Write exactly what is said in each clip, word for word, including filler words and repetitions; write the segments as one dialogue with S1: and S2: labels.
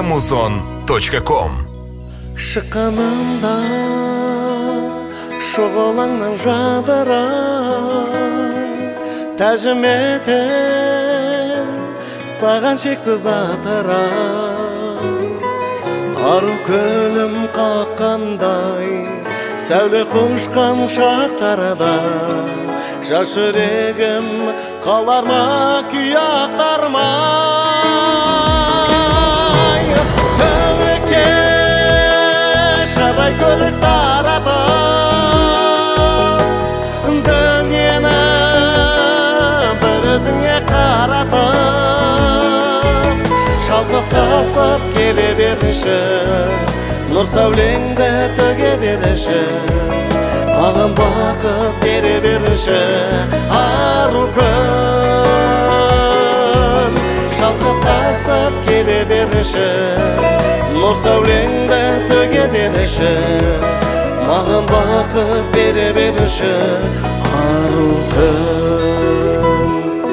S1: muzon точка ком.
S2: Шыққанымда шұғылаңнан жадыра тәжім етем саған шексіз атыра ару көлім қаққандай сәуле құшқан шақтарда жас жүрегім қалар ма күй ақтармай төңірекке шарай көлік таратып дүниені бір өзіңе қаратып шалқып тасып келе берші нұр сәулеңді төге берші маған бақыт бере берші ару күн шалқып тасып келе берші нұр сәулеңді төге берші маған бақыт бере берші ару күн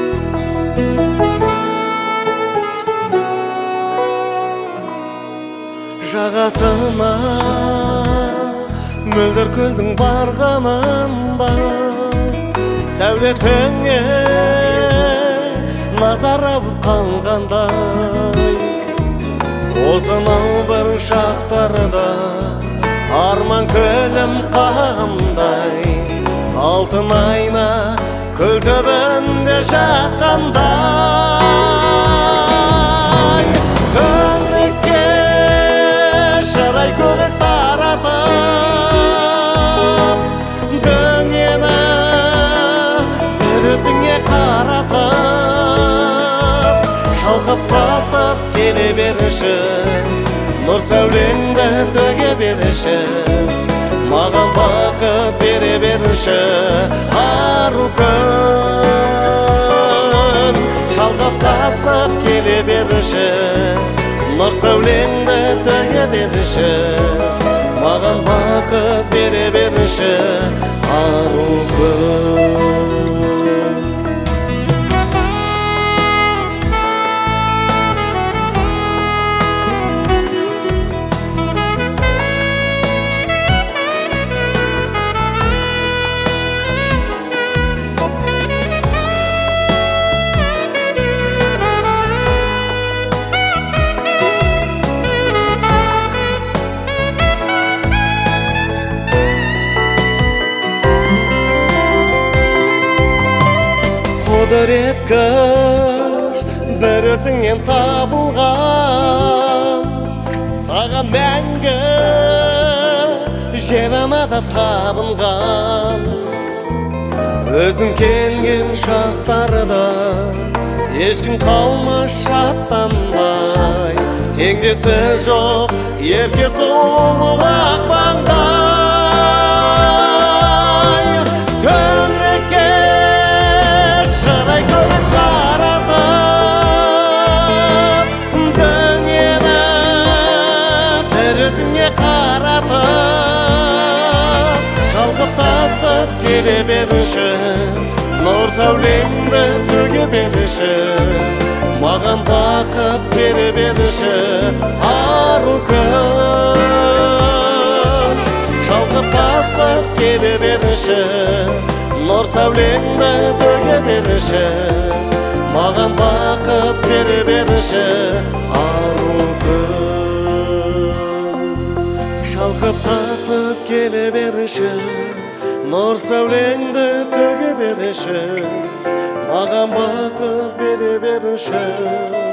S2: жағасына мөлдір көлдің барғанында сәулетіңе назар ауып қалғандай осынау бір шақтарда арман көлім қандай алтын айна көл түбінде жатқандай төңірекке шырай көлік таратып дүниені бір өзіңе қаратып шалқып тасып келе берші нұр сәулеңді төге берші маған бақыт бере берші ару күн шалқып тасып келе берші нұр сәулеңді төге берші маған бақыт бере берші ару күн құдіреткіш бір өзіңнен табылған саған мәңгі жер анада табынған өзің келген шақтарда ешкім қалмас шаттанбай теңдесі жоқ ерке сұлу ақпандай төңірекке шырай көлік таратып дүниені бір өзіңе қаратып шалқып тасып келе берші нұр сәулеңді төге берші маған бақыт бере берші ару күн шалқып тасып келе берші нұр сәулеңді төге берші маған бақыт бере берші ару күн шалқып тасып келе берші нұр сәулеңді төге берші маған бақыт бере берші